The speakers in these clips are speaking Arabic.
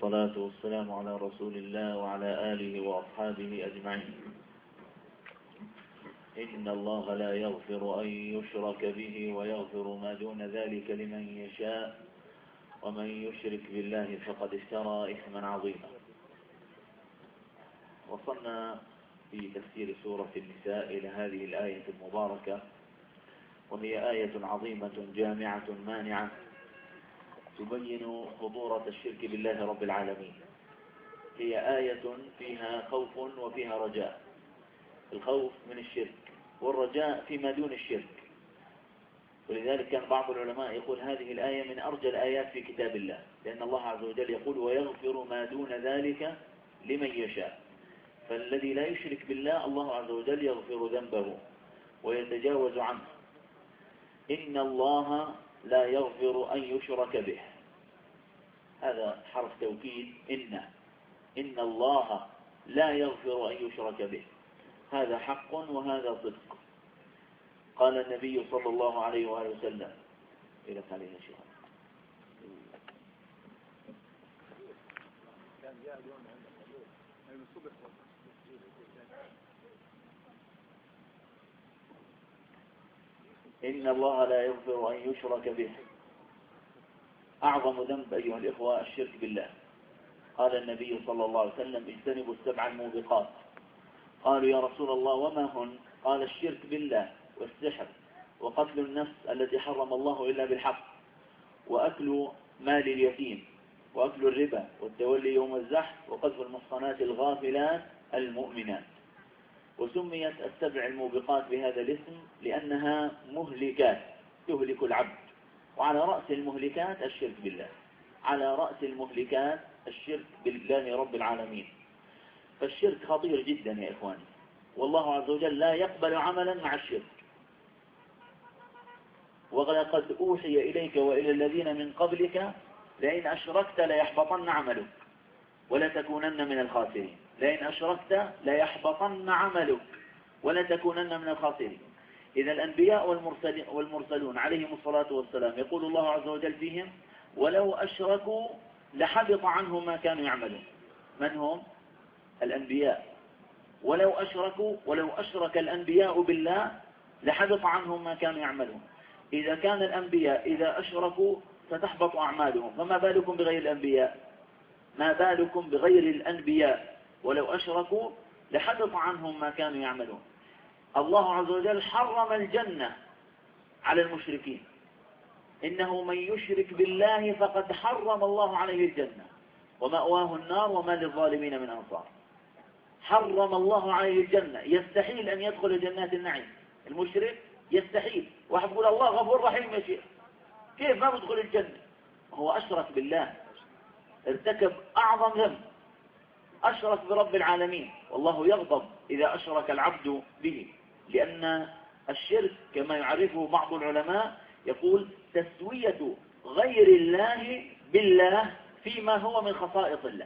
والصلاة والسلام على رسول الله وعلى آله وأصحابه أجمعين. إن الله لا يغفر أن يشرك به ويغفر ما دون ذلك لمن يشاء، ومن يشرك بالله فقد افترى إثما عظيما. وصلنا في تفسير سورة النساء إلى هذه الآية المباركة، وهي آية عظيمة جامعة مانعة تبين خطورة الشرك بالله رب العالمين. هي آية فيها خوف وفيها رجاء، الخوف من الشرك والرجاء فيما دون الشرك. ولذلك كان بعض العلماء يقول هذه الآية من أرجى الآيات في كتاب الله، لأن الله عز وجل يقول ويغفر ما دون ذلك لمن يشاء. فالذي لا يشرك بالله الله عز وجل يغفر ذنبه ويتجاوز عنه. إن الله لا يغفر أن يشرك به، هذا حرف توكيد. إن الله لا يغفر أن يشرك به، هذا حق وهذا صدق. قال النبي صلى الله عليه وآله وسلم إلى علينا شيء إن الله لا يغفر أن يشرك به. أعظم ذنب أيها الإخوة الشرك بالله. قال النبي صلى الله عليه وسلم اجتنبوا السبع الموبقات. قالوا يا رسول الله وما هن؟ قال الشرك بالله والسحر وقتل النفس التي حرم الله إلا بالحق وأكل مال اليتيم وأكل الربا والتولي يوم الزحف وقذف المحصنات الغافلات المؤمنات. وسميت السبع الموبقات بهذا الاسم لأنها مهلكات تهلك العبد، وعلى رأس المهلكات الشرك بالله، على رأس المهلكات الشرك بالله رب العالمين. فالشرك خطير جدا يا إخواني، والله عز وجل لا يقبل عملا مع الشرك. ولقد أوحي إليك وإلى الذين من قبلك لئن أشركت ليحبطن عملك ولتكونن من الخاسرين. لئن أشركت ليحبطن عملك ولتكونن من الخاسرين. إذا الأنبياء والمرسلون عليهم الصلاة والسلام يقول الله عز وجل فيهم ولو أشركوا لحبط عنهم ما كانوا يعملون. من هم؟ الأنبياء. ولو أشرك الأنبياء بالله لحبط عنهم ما كانوا يعملون. إذا كان الأنبياء إذا أشركوا ستحبط أعمالهم، فما بالكم بغير الأنبياء؟ ما بالكم بغير الأنبياء؟ ولو أشركوا لحبط عنهم ما كانوا يعملون. الله عز وجل حرم الجنة على المشركين. إنه من يشرك بالله فقد حرم الله عليه الجنة ومأواه النار وما للظالمين من أنصار. حرم الله عليه الجنة، يستحيل أن يدخل جنات النعيم. المشرك يستحيل. واحد يقول الله غفور رحيم يا شيخ، كيف ما بدخل الجنة؟ هو أشرك بالله، ارتكب أعظم ذنب، أشرك برب العالمين، والله يغضب إذا أشرك العبد به. لأن الشرك كما يعرفه بعض العلماء يقول تسوية غير الله بالله فيما هو من خصائص الله.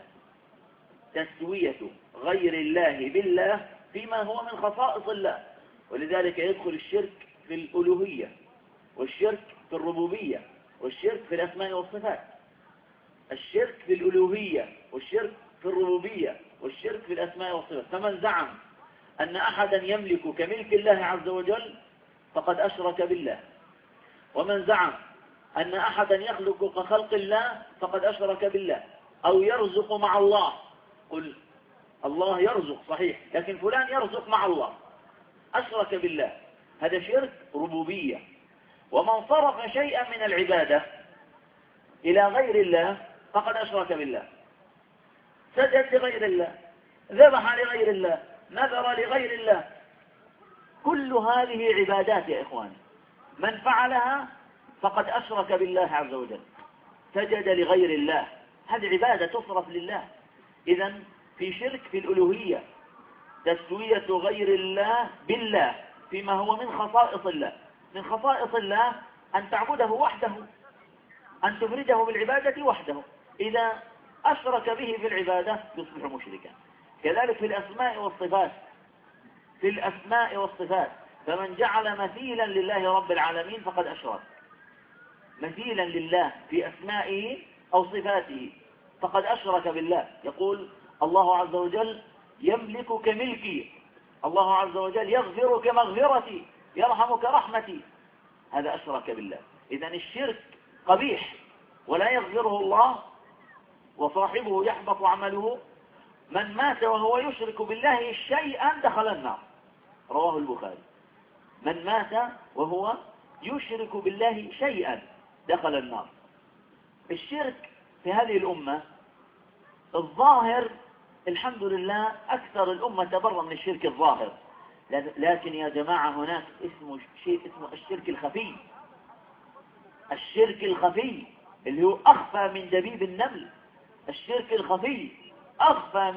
تسوية غير الله بالله فيما هو من خصائص الله. ولذلك يدخل الشرك في الألوهية، والشرك في الربوبية، والشرك في الأسماء والصفات. الشرك في الألوهية والشرك في الربوبية والشرك في الأسماء والصفات. فمن زعم أن أحدا يملك كملك الله عز وجل فقد أشرك بالله. ومن زعم أن أحدا يخلق كخلق الله فقد أشرك بالله. أو يرزق مع الله، قل الله يرزق صحيح لكن فلان يرزق مع الله، أشرك بالله. هذا شرك ربوبية. ومن صرف شيئا من العبادة إلى غير الله فقد أشرك بالله. سجد لغير الله، ذبح لغير الله، نذر لغير الله، كل هذه عبادات يا إخواني. من فعلها فقد أشرك بالله عز وجل، سجد لغير الله، هذه عبادة تصرف لله. إذا في شرك في الألوهية، تسوية غير الله بالله فيما هو من خصائص الله. من خصائص الله أن تعبده وحده، أن تفرده بالعبادة وحده. إذا أشرك به في العبادة يصبح مشركا. كذلك في الأسماء والصفات، في الأسماء والصفات فمن جعل مثيلا لله رب العالمين فقد أشرك. مثيلا لله في أسمائه أو صفاته فقد أشرك بالله. يقول الله عز وجل يملك كملكي، الله عز وجل يغفر كمغفرتي، يرحم كرحمتي، هذا أشرك بالله. إذن الشرك قبيح ولا يغفره الله، وصاحبه يحبط عمله. من مات وهو يشرك بالله شيئا دخل النار، رواه البخاري. من مات وهو يشرك بالله شيئا دخل النار. الشرك في هذه الأمة الظاهر الحمد لله أكثر الأمة تبرأ من الشرك الظاهر، لكن يا جماعة هناك شيء اسمه الشرك الخفي. الشرك الخفي اللي هو أخفى من دبيب النمل. الشرك الخفي أخفى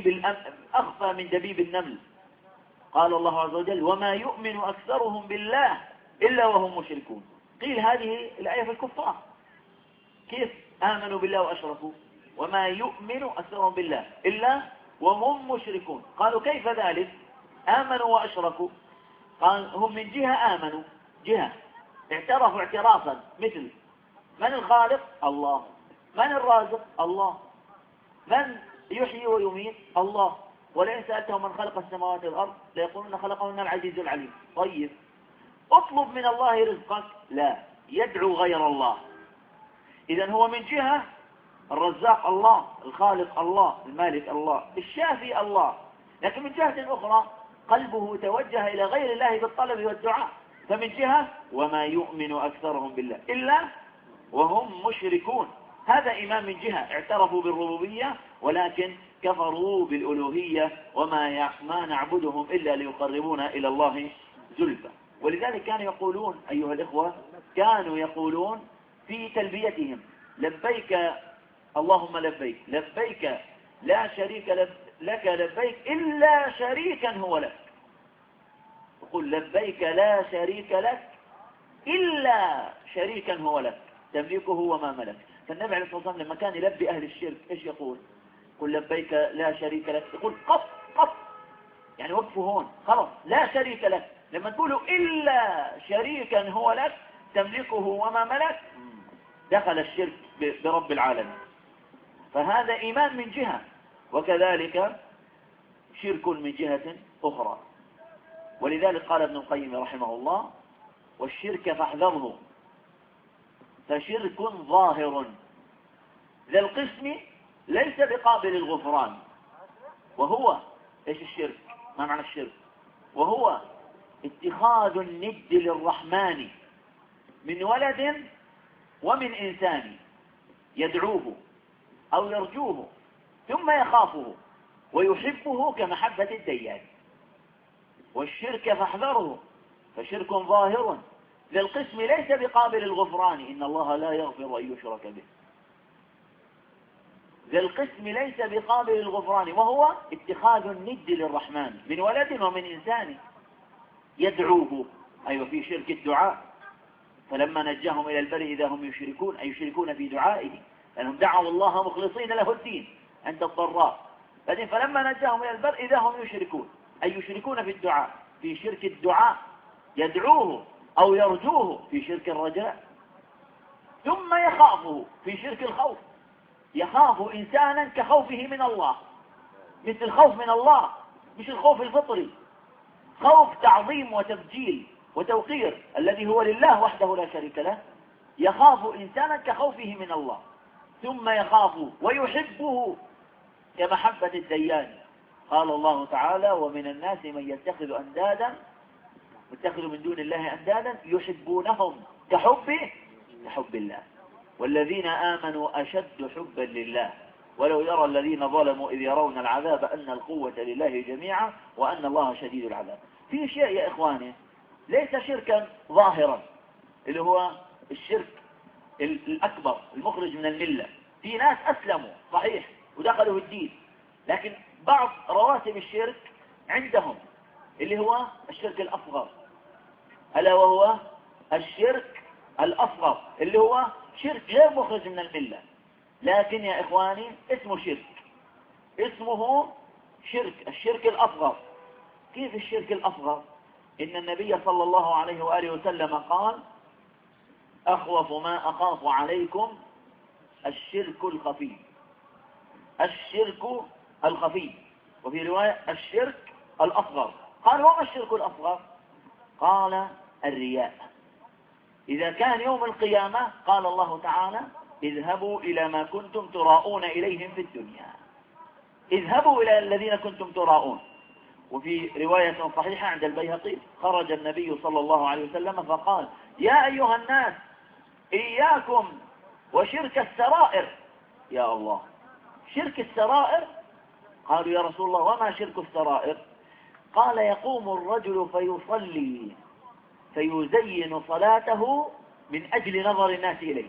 من دبيب النمل. قال الله عز وجل وما يؤمن أكثرهم بالله إلا وهم مشركون. قيل هذه الآية في الكفار، كيف آمنوا بالله وأشركوا؟ وما يؤمن أكثرهم بالله إلا وهم مشركون. قالوا كيف ذلك؟ آمنوا وأشركوا. قال هم من جهة آمنوا، جهة اعترفوا اعترافا، مثل من الخالق؟ الله. من الرازق؟ الله. من يحيي ويميت؟ الله. ولئن سألتهم من خلق السماوات والأرض ليقولون خلقهن العزيز العليم. طيب اطلب من الله رزقك، لا، يدعو غير الله. إذن هو من جهة الرزاق الله، الخالق الله، المالك الله، الشافي الله، لكن من جهة أخرى قلبه توجه إلى غير الله بالطلب والدعاء. فمن جهة وما يؤمن أكثرهم بالله إلا وهم مشركون. هذا إيمان من جهة اعترفوا بالربوبية ولكن كفروا بالألوهية، ما نعبدهم إلا ليقربونا إلى الله زلفى. ولذلك كانوا يقولون أيها الإخوة، كانوا يقولون في تلبيتهم لبيك اللهم لبيك، لبيك لا شريك لك لبيك إلا شريكا هو لك. يقول لبيك لا شريك لك إلا شريكا هو لك تملكه وما ملك. فالنبي عليه الصلاة والسلام لما كان يلبي أهل الشرك إيش يقول؟ يقول لبيك لا شريك لك، يقول قف يعني وقفوا هون خلاص، لا شريك لك. لما تقولوا إلا شريكا هو لك تملكه وما ملك، دخل الشرك برب العالمين. فهذا إيمان من جهة، وكذلك شرك من جهة أخرى. ولذلك قال ابن القيم رحمه الله والشرك فاحذره فشرك ظاهر ذا القسم ليس بقابل الغفران. وهو ايش الشرك؟ ما معنى الشرك؟ وهو اتخاذ الند للرحمن من ولد ومن إنسان يدعوه أو يرجوه ثم يخافه ويحبه كمحبة الديان. والشرك فاحذره فشرك ظاهر ذا القسم ليس بقابل الغفران إن الله لا يغفر أن يشرك به. ذا القسم ليس بقابل الغفران وهو اتخاذ الند للرحمن من ولد ومن إنسان يدعوه. أيوة في شرك الدعاء، فلما نجاهم إلى البر إذا هم يشركون، أي يشركون في دعائه لأنهم دعوا الله مخلصين له الدين عند الضراء. بعدين فلما نجاهم إلى البر إذا هم يشركون، أي يشركون في الدعاء، في شرك الدعاء يدعوه أو يرجوه في شرك الرجاء. ثم يخافه في شرك الخوف، يخاف إنسانا كخوفه من الله، مثل الخوف من الله مش الخوف الفطري، خوف تعظيم وتبجيل وتوقير الذي هو لله وحده لا شريك له. يخاف إنسانا كخوفه من الله، ثم يخاف ويحبه كمحبة الديان. قال الله تعالى ومن الناس من يتخذ من دون الله أندادا يحبونهم كحب الله والذين آمنوا أشد حبا لله ولو يرى الذين ظلموا إذ يرون العذاب أن القوة لله جميعا وأن الله شديد العذاب. في شيء يا إخواني ليس شركا ظاهرا اللي هو الشرك الأكبر المخرج من الملة. في ناس أسلموا صحيح ودخلوا الدين، لكن بعض رواتب الشرك عندهم اللي هو الشرك الأصغر، ألا وهو الشرك الأصغر اللي هو شرك غير مخرج من الملة، لكن يا إخواني اسمه شرك، اسمه شرك الشرك الأصغر. كيف الشرك الأصغر؟ إن النبي صلى الله عليه وآله وسلم قال أخوف ما أخاف عليكم الشرك الخفي. الشرك الخفي، وفي رواية الشرك الأصغر. قال وما الشرك الأصغر؟ قال الرياء. إذا كان يوم القيامة قال الله تعالى اذهبوا إلى ما كنتم تراءون إليهم في الدنيا، اذهبوا إلى الذين كنتم تراءون. وفي رواية صحيحة عند البيهقي خرج النبي صلى الله عليه وسلم فقال يا أيها الناس إياكم وشرك السرائر. يا الله، شرك السرائر؟ قالوا يا رسول الله وما شرك السرائر؟ قال يقوم الرجل فيصلي فيزين صلاته من أجل نظر الناس إليه.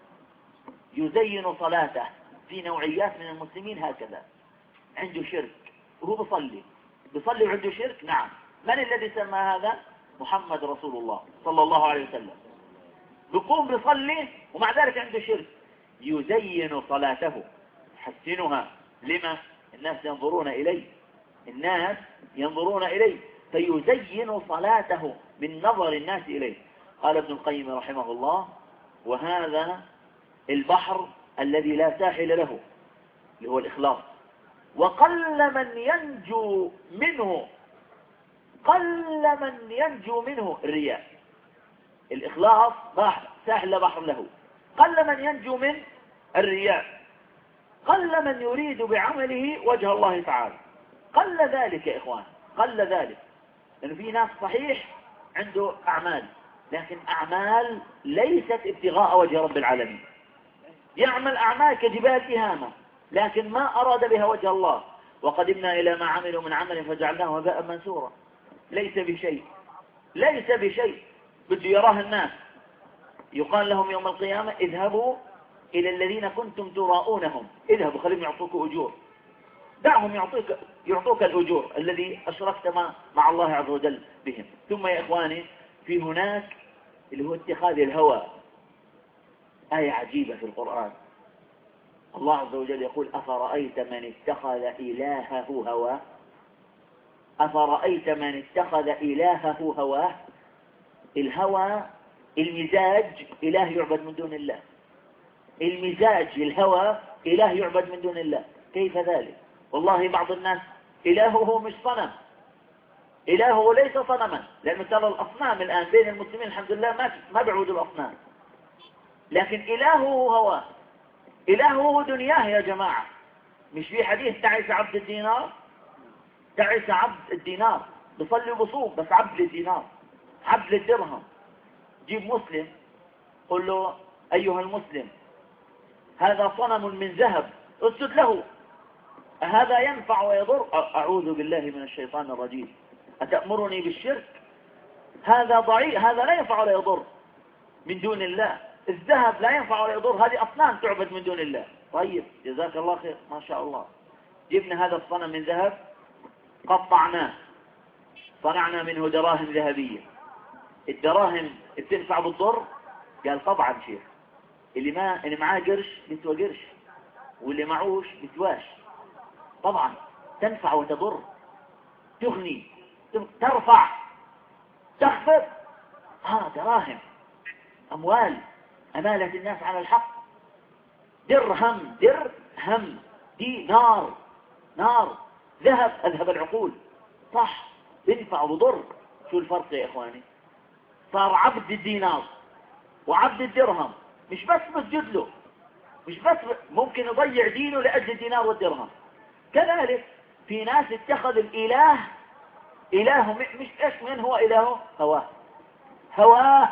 يزين صلاته. في نوعيات من المسلمين هكذا، عنده شرك وهو بيصلي وعنده شرك. نعم، من الذي سمى هذا؟ محمد رسول الله صلى الله عليه وسلم. بيقوم بيصلي ومع ذلك عنده شرك. يزين صلاته، يحسنها. لما؟ الناس ينظرون إليه، الناس ينظرون إليه، فيزين صلاته من نظر الناس إليه. قال ابن القيم رحمه الله وهذا البحر الذي لا ساحل له، اللي هو الإخلاص. وقل من ينجو منه، قل من ينجو منه الرياء. الإخلاص بحر، ساحل بحر له. قل من ينجو من الرياء، قل من يريد بعمله وجه الله تعالى. قل ذلك يا إخوان، قل ذلك. لأنه في ناس صحيح عنده أعمال، لكن أعمال ليست ابتغاء وجه رب العالمين. يعمل أعمال كجبال تهامة لكن ما أراد بها وجه الله. وقدمنا إلى ما عملوا من عمل فجعلناه هباء منثورا. ليس بشيء، ليس بشيء، بده يراه الناس. يقال لهم يوم القيامة اذهبوا إلى الذين كنتم تراءونهم، اذهبوا خليهم يعطوك أجور، دعهم يعطوك الأجور الذي أشركت مع الله عز وجل بهم. ثم يا إخواني في هناك اللي هو اتخاذ الهوى. آية عجيبة في القرآن، الله عز وجل يقول أفرأيت من اتخذ إلهه هواه. أفرأيت من اتخذ إلهه هواه. الهوى المزاج إله يعبد من دون الله، المزاج الهوى إله يعبد من دون الله. كيف ذلك؟ والله بعض الناس إلهه مش صنم، إلهه ليس صنما. لأن ترى الأصنام الآن بين المسلمين الحمد لله ما بيعبدوا الأصنام، لكن إلهه هو، إلهه دنياه يا جماعة. مش في حديث تعس عبد الدينار؟ تعس عبد الدينار، بصلي وبصوم بس عبد الدينار، عبد الدرهم. جيب مسلم قل له أيها المسلم هذا صنم من ذهب اسجد له، هذا ينفع ويضر؟ أعوذ بالله من الشيطان الرجيم، أتأمرني بالشرك؟ هذا ضعيف، هذا لا ينفع ولا يضر من دون الله. الذهب لا ينفع ولا يضر، هذه أصنام تعبد من دون الله. طيب جزاك الله خير، ما شاء الله، جبنا هذا الصنم من ذهب قطعناه صنعنا منه دراهم ذهبية، الدراهم بتنفع بالضر؟ قال طبعا شيخ، اللي معاه قرش بيسوى قرش واللي معوش بيسواش. طبعا تنفع وتضر، تغني، ترفع، تخفض. دراهم، أموال، أمالة الناس على الحق. درهم، درهم، دينار، نار، ذهب، أذهب العقول. صح، بينفع وضر. شو الفرق يا إخواني؟ صار عبد الدينار وعبد الدرهم، مش بس بسجد له، مش بس ممكن يضيع دينه لأجل الدينار والدرهم. كذلك في ناس اتخذ الإله إله مش إيش، من هو إلهه؟ هواه. هواه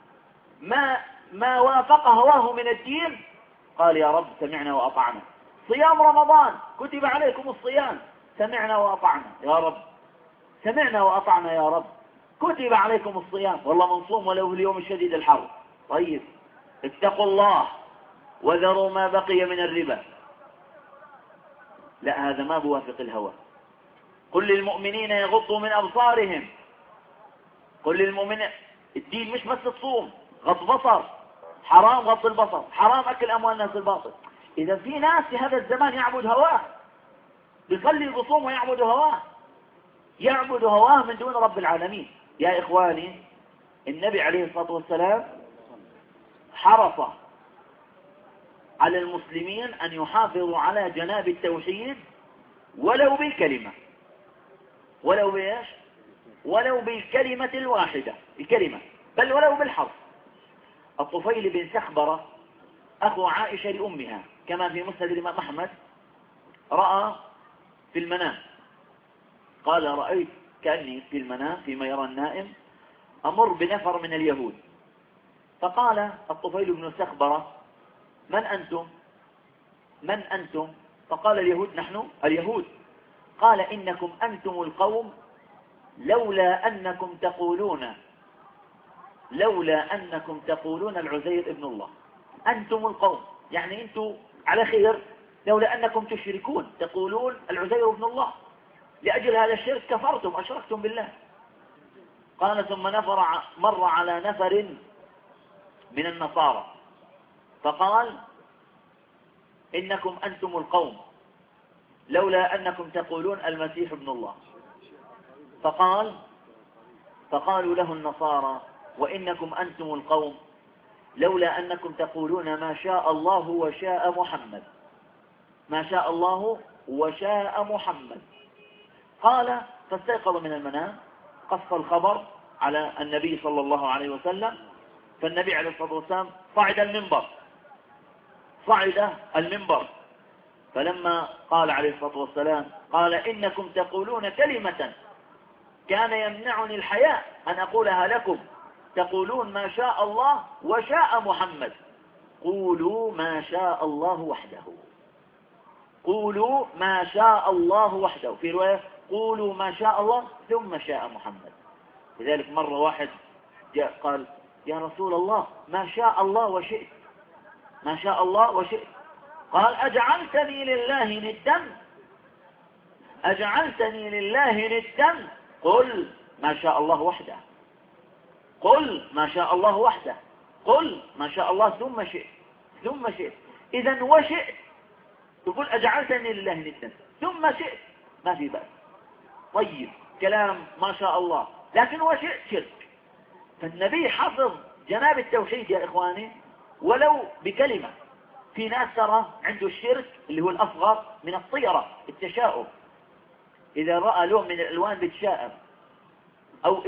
ما وافق هواه من الدين قال يا رب سمعنا وأطعنا. صيام رمضان كتب عليكم الصيام، سمعنا وأطعنا يا رب، سمعنا وأطعنا يا رب، كتب عليكم الصيام، والله منصوم ولو اليوم الشديد الحر. طيب اتقوا الله وذروا ما بقي من الربا. لا، هذا ما بوافق الهوى. قل للمؤمنين يغضوا من أبصارهم. قل للمؤمنين، الدين مش بس تصوم، غض بصر، حرام غض البصر، حرام أكل أموال الناس الباطل. إذا في ناس في هذا الزمان يعبد هواه، بيصلي بصوم ويعبد هواه، يعبد هواه من دون رب العالمين. يا إخواني النبي عليه الصلاة والسلام حرص على المسلمين أن يحافظوا على جناب التوحيد ولو بالكلمة، ولو بإيش؟ ولو بالكلمة الواحدة، الكلمة، بل ولو بالحرف. الطفيل بن سخبرة أخو عائشة لأمها كما في مسند الإمام أحمد رأى في المنام، قال رأيت كأني في المنام فيما يرى النائم أمر بنفر من اليهود، فقال الطفيل بن سخبرة من أنتم؟ من أنتم؟ فقال اليهود نحن اليهود. قال إنكم أنتم القوم لولا أنكم تقولون العزير ابن الله. أنتم القوم يعني أنتم على خير، لولا أنكم تشركون تقولون العزير ابن الله، لأجل هذا الشرك كفرتم أشركتم بالله. قال ثم مر على نفر من النصارى فقال إنكم أنتم القوم لولا أنكم تقولون المسيح ابن الله. فقالوا له النصارى وإنكم أنتم القوم لولا أنكم تقولون ما شاء الله وشاء محمد، ما شاء الله وشاء محمد. قال فاستيقظ من المنام، قص الخبر على النبي صلى الله عليه وسلم، فالنبي عليه الصلاة والسلام صعد المنبر، فلما قال عليه الصلاة والسلام قال إنكم تقولون كلمة كان يمنعني الحياء أن أقولها لكم، تقولون ما شاء الله وشاء محمد، قولوا ما شاء الله وحده، قولوا ما شاء الله وحده، في رواية قولوا ما شاء الله ثم شاء محمد. لذلك مرة واحد جاء قال يا رسول الله ما شاء الله وشئت، ما شاء الله وشئت. قال أجعلتني لله ندا، قل ما شاء الله وحده، قل ما شاء الله وحده، قل ما شاء الله ثم شئت. إذا وشئت تقول أجعلتني لله ندا ثم شئت ما في بأس، طيب كلام ما شاء الله، لكن وشئت شرك. فالنبي حفظ جناب التوحيد يا إخواني ولو بكلمة. في ناس ترى عنده الشرك اللي هو الأصغر من الطيرة، التشاؤم، إذا رأى لون من الألوان بتشاءم، أو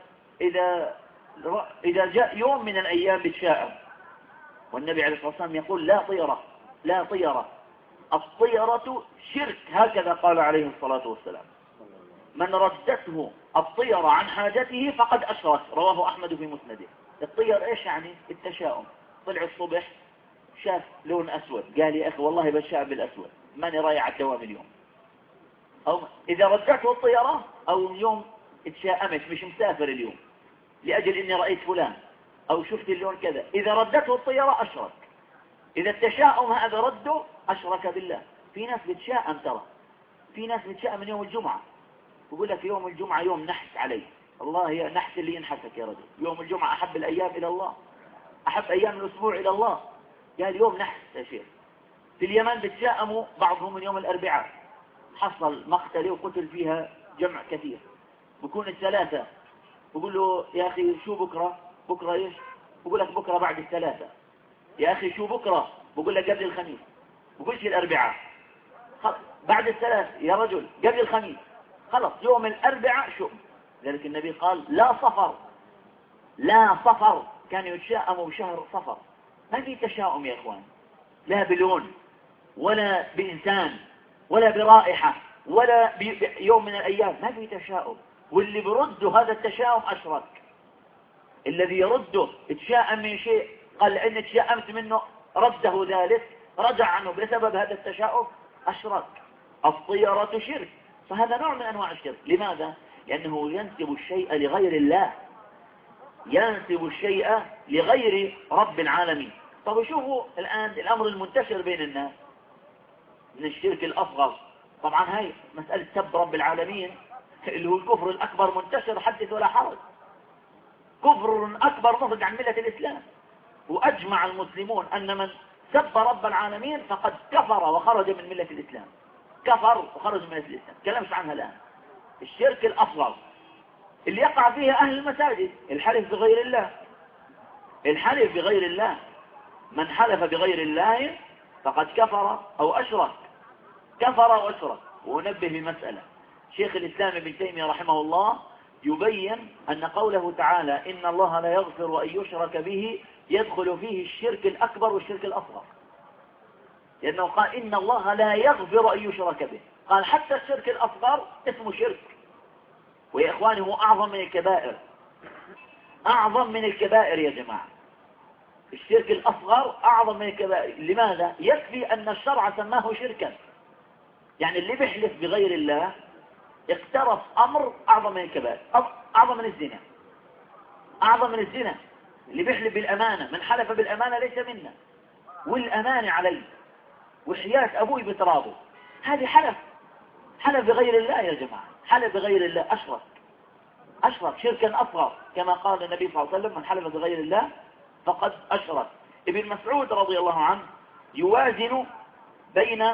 إذا جاء يوم من الأيام بتشاءم. والنبي عليه الصلاة والسلام يقول لا طيرة، الطيرة شرك، هكذا قال عليه الصلاة والسلام. من ردته الطيرة عن حاجته فقد أشرك، رواه أحمد في مسنده. الطير إيش يعني؟ التشاؤم. طلع الصبح شاف لون أسود قال يا أخي والله بشاء بالأسود ماني رايح على الدوام اليوم. أو إذا ردته الطيرة أو يوم اتشاءمت مش مسافر اليوم لأجل إني رأيت فلان أو شفت اللون كذا، إذا ردته الطيرة أشرك. إذا التشاؤم هذا رده أشرك بالله. في ناس بتشاءم، ترى في ناس بتشاءم من يوم الجمعة، يقول لك يوم الجمعة يوم نحس عليه، الله يا نحس اللي ينحسك يا رجل، يوم الجمعة أحب الأيام إلى الله، أحب أيام الأسبوع إلى الله، قال يوم نحس يا شيخ. في اليمن بتشاءموا بعضهم من يوم الأربعاء، حصل مقتل وقتل فيها جمع كثير، بكون الثلاثة بقول له يا أخي شو بكرة إيش؟ بقول لك بكرة بعد الثلاثة. يا أخي شو بكرة؟ بقول لك قبل الخميس. بقولش الأربعاء، بعد الثلاث يا رجل قبل الخميس، خلص يوم الأربعاء شو. ذلك النبي قال لا صفر، كان يتشاءم بشهر صفر. ما في تشاؤم يا إخوان، لا بلون ولا بإنسان ولا برائحة ولا بيوم من الأيام، ما في تشاؤم. واللي برده هذا التشاؤم أشرك. الذي يرده اتشاءم من شيء قال إن تشاءمت منه رده ذلك، رجع عنه بسبب هذا التشاؤم، أشرك. الطيرة شرك، فهذا نوع من أنواع الشرك. لماذا؟ لأنه ينسب الشيء لغير الله، ينسب الشيء لغير رب العالمين. طب شوفوا الآن الأمر المنتشر بين الناس من الشرك الأصغر. طبعا هاي مسألة سب رب العالمين اللي هو الكفر الأكبر منتشر، حدث ولا حرج، كفر أكبر مخرج عن ملة الإسلام. وأجمع المسلمون أن من سب رب العالمين فقد كفر وخرج من ملة الإسلام، كفر وخرج من ملة الإسلام. كلامش عنها الآن. الشرك الأصغر اللي يقع فيها أهل المساجد، الحلف بغير الله، الحلف بغير الله. من حلف بغير الله فقد كفر أو أشرك، كفر أو أشرك. وأنبه بمسألة، شيخ الإسلام ابن تيمية رحمه الله يبين أن قوله تعالى إن الله لا يغفر أن يشرك به يدخل فيه الشرك الأكبر والشرك الأصغر، لأنه قال إن الله لا يغفر أن يشرك به، قال حتى الشرك الأصغر اسمه شرك. ويا إخواني هو أعظم من الكبائر، أعظم من الكبائر يا جماعة. الشرك الأصغر أعظم من الكبائر. لماذا؟ يكفي أن الشرع سماه شركا. يعني اللي بيحلف بغير الله اقترف أمر أعظم من الكبائر، أعظم من الزنا، أعظم من الزنا. اللي بيحلف بالأمانة، من حلف بالأمانة ليس منا، والأمانة عليه، وحياة أبوي بترابه، هذه حلف بغير الله يا جماعة، حلف بغير الله، أشرك شركا أصغر، كما قال النبي صلى الله عليه وسلم من حلف بغير الله فقد أشرك. ابن مسعود رضي الله عنه يوازن بين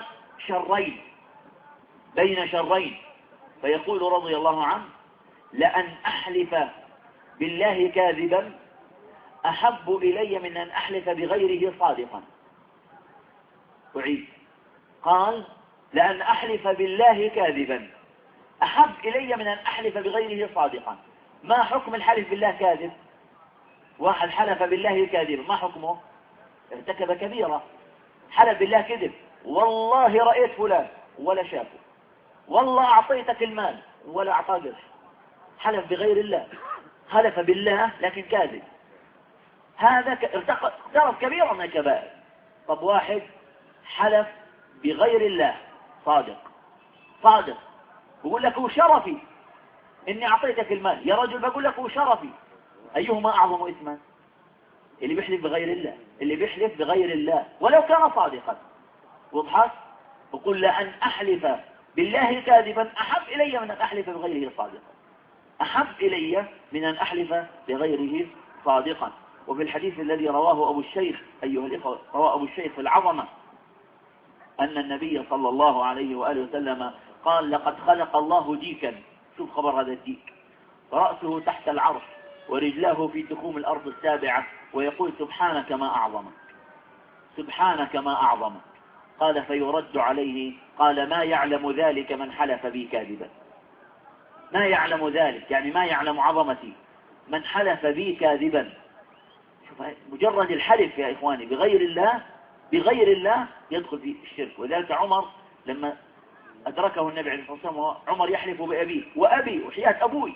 شرين، فيقول رضي الله عنه لأن أحلف بالله كاذبا أحب إلي من أن أحلف بغيره صادقا. أعيد، قال لأن أحلف بالله كاذبا أحب إلي من أن أحلف بغيره صادقا. ما حكم الحلف بالله كاذب؟ واحد حلف بالله كاذبا، ما حكمه؟ ارتكب كبيرة. حلف بالله كذب، والله رأيت فلان ولا شافه، والله أعطيتك المال ولا أعطاه قرش. حلف بغير الله، حلف بالله لكن كاذب، هذا اقترف كبيرة من الكبائر. طب واحد حلف بغير الله صادق، بقول لك هو شرفي إني أعطيتك المال، يا رجل بقول لك هو شرفي، أيهما أعظم إثما؟ اللي بيحلف بغير الله، اللي بيحلف بغير الله ولو كان صادقا. وضحت؟ بقول لأن أحلف بالله كاذبا أحب إلي من أن أحلف بغيره صادقا، أحب إلي من أن أحلف بغيره صادقا. وفي الحديث الذي رواه أبو الشيخ أيها الإخوة، رواه أبو الشيخ في العظمة، أن النبي صلى الله عليه وآله وسلم قال لقد خلق الله ديكا، شوف خبر هذا الديك، رأسه تحت العرش ورجلاه في تخوم الأرض السابعة، ويقول سبحانك ما أعظمك، سبحانك ما أعظمك. قال فيرد عليه، قال ما يعلم ذلك من حلف بي كاذبا. ما يعلم ذلك يعني ما يعلم عظمتي من حلف بي كاذبا. شوف مجرد الحلف يا إخواني بغير الله يدخل في الشرك. وذلك عمر لما أدركه النبي عليه الصلاة والسلام، عمر يحلف بأبيه وأبي وحياة أبوي،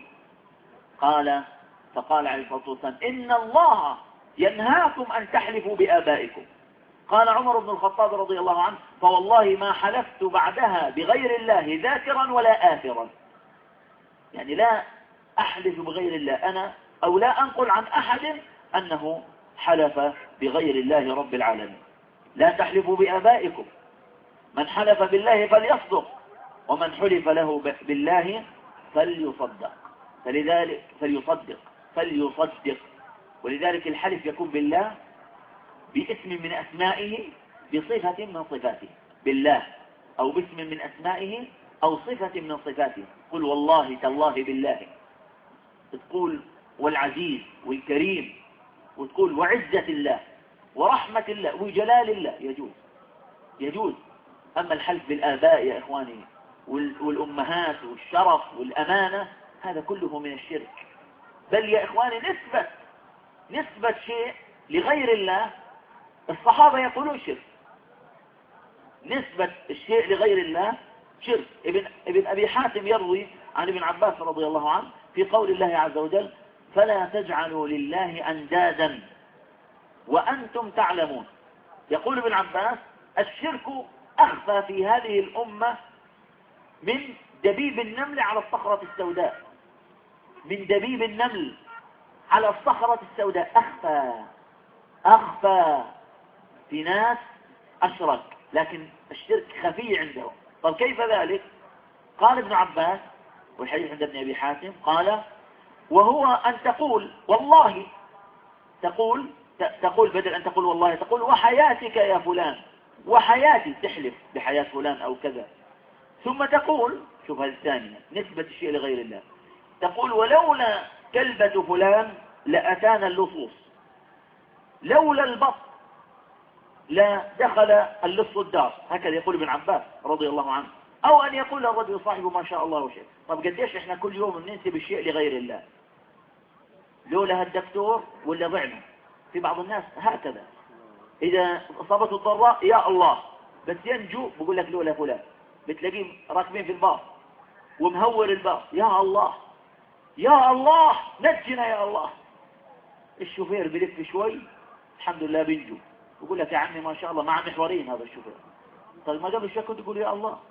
فقال عليه الصلاة والسلام إن الله ينهاكم أن تحلفوا بآبائكم. قال عمر بن الخطاب رضي الله عنه فوالله ما حلفت بعدها بغير الله ذاكرا ولا آثرا. يعني لا أحلف بغير الله أنا، أو لا أنقل عن أحد أنه حلف بغير الله رب العالمين. لا تحلفوا بآبائكم، من حلف بالله فليصدق، ومن حلف له بالله فليصدق. ولذلك الحلف يكون بالله باسم من أسمائه بصفة من صفاته، بالله أو باسم من أسمائه أو صفة من صفاته. قل والله تالله بالله، تقول والعزيز والكريم، وتقول وعزة الله ورحمة الله وجلال الله، يجوز. أما الحلف بالآباء يا إخواني والأمهات والشرف والأمانة هذا كله من الشرك. بل يا إخواني نسبة شيء لغير الله، الصحابة يقولون شرك، نسبة الشيء لغير الله شرك. ابن أبي حاتم يروي عن ابن عباس رضي الله عنه في قول الله عز وجل فلا تجعلوا لله أندادا وأنتم تعلمون. يقول ابن عباس الشرك أخفى في هذه الأمة من دبيب النمل على الصخرة السوداء، من دبيب النمل على الصخرة السوداء، أخفى في ناس أشرك، لكن الشرك خفي عندهم. طب كيف ذلك؟ قال ابن عباس والحديث عند ابن أبي حاتم قال وهو أن تقول والله، تقول بدل أن تقول والله تقول وحياتك يا فلان، وحياتي، تحلف بحياة فلان أو كذا، ثم تقول، شوف هذه الثانية نسبة الشيء لغير الله، تقول ولولا كلبة فلان لأتانا اللصوص، لولا البط لا دخل اللص الدار، هكذا يقول ابن عباس رضي الله عنه. أو أن يقول الرجل صاحبه ما شاء الله وشيء. طب قديش إحنا كل يوم بننسب الشيء لغير الله؟ لولا الدكتور ولا ضعنا. في بعض الناس هكذا إذا أصابته الضراء يا الله، بس ينجو بقول لك لولا فلان. بتلاقيه راكبين في الباص ومهور الباص، يا الله يا الله نجنا يا الله. الشوفير بيلف شوي الحمد لله بينجو، يقول لك يا عمي ما شاء الله مع محورين هذا الشوفير. طيب ما قبل شوي كنت تقول يا الله.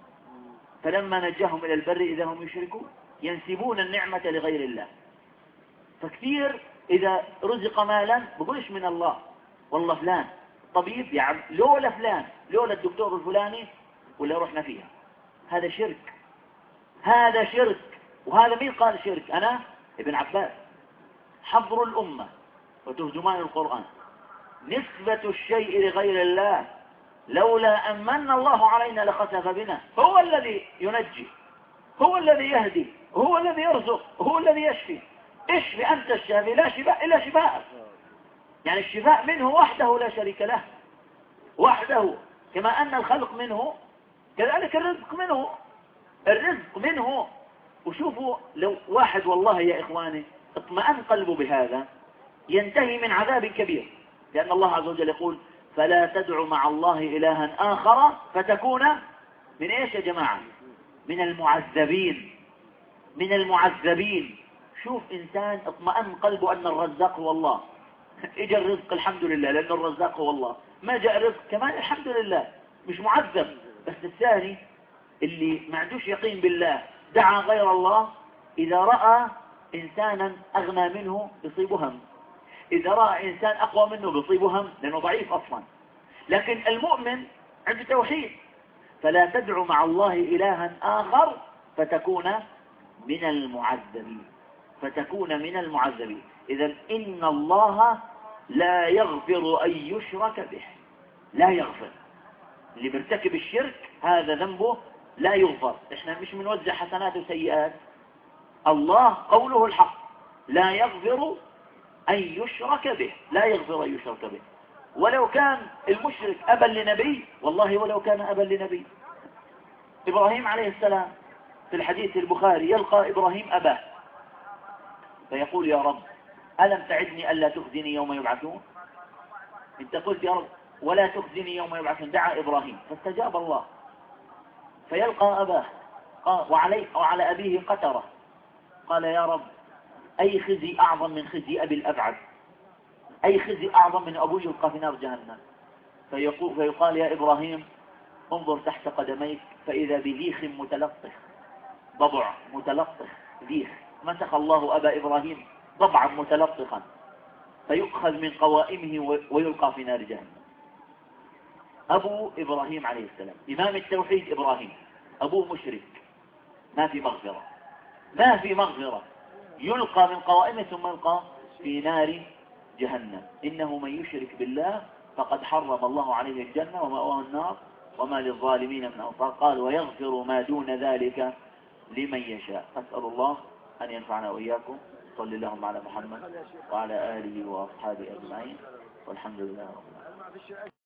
فلما نجاهم إلى البر إذا هم يشركون، ينسبون النعمة لغير الله. فكثير إذا رزق مالا بقولش من الله، والله فلان طبيب يعني لولا فلان، لولا الدكتور الفلاني ولا رحنا فيها. هذا شرك، هذا شرك. وهذا مين قال شرك؟ أنا ابن عباس. حبر الأمة وترجمان القرآن. نسبة الشيء لغير الله، لولا أن من الله علينا لخسف بنا. هو الذي ينجي، هو الذي يهدي، هو الذي يرزق، هو الذي يشفي. اشفي أنت الشافي، لا شفاء إلا شفاء. يعني الشفاء منه وحده لا شريك له، وحده. كما أن الخلق منه كذلك الرزق منه، الرزق منه. وشوفوا لو واحد والله يا إخواني اطمأن قلبه بهذا ينتهي من عذاب كبير. لأن الله عز وجل يقول فلا تدع مع الله إلها آخر فتكون من إيش يا جماعة؟ من المعذبين، من المعذبين. شوف إنسان اطمأن قلبه أن الرزاق هو الله، اجى الرزق الحمد لله لأن الرزاق هو الله، ما جاء الرزق كمان الحمد لله مش معذب. بس الثاني اللي ما عندوش يقين بالله دعا غير الله، إذا رأى إنسانا أغنى منه يصيبه هم، إذا رأى إنسان أقوى منه بيصيبه هم لأنه ضعيف أصلا. لكن المؤمن عنده توحيد. فلا تدعو مع الله إلها آخر فتكون من المعذبين، فتكون من المعذبين. إذا إن الله لا يغفر أن يشرك به، لا يغفر. اللي بيرتكب الشرك هذا ذنبه لا يغفر. احنا مش بنوزع حسنات وسيئات. الله قوله الحق لا يغفر أن يشرك به، لا يغفر أن يشرك به. ولو كان المشرك أبا لنبي، والله ولو كان أبا لنبي. إبراهيم عليه السلام في الحديث البخاري يلقى إبراهيم أباه فيقول يا رب ألم تعدني ألا تخزني يوم يبعثون؟ انت قلت يا رب ولا تخزني يوم يبعثون. دعا إبراهيم فاستجاب الله. فيلقى أباه وعلى أبيه قترة، قال يا رب أي خزي أعظم من خزي أبي الأبعد، أي خزي أعظم من أبوي يلقى في نار جهنم. فيقال يا إبراهيم انظر تحت قدميك فإذا بذيخ متلطخ، ضبع متلطخ، ذيخ. مسخ الله أبا إبراهيم ضبعا متلطخا فيؤخذ من قوائمه ويلقى في نار جهنم. أبو إبراهيم عليه السلام إمام التوحيد إبراهيم، أبوه مشرك، ما في مغفرة، ما في مغفرة، يلقى من قوائمه ثم يلقى في نار جهنم. إنه من يشرك بالله فقد حرم الله عليه الجنة ومأواه النار وما للظالمين من أنصار. قال ويغفر ما دون ذلك لمن يشاء. أسأل الله أن ينفعنا وإياكم. صلى اللهم على محمد وعلى آله وأصحابه أجمعين والحمد لله رب العالمين.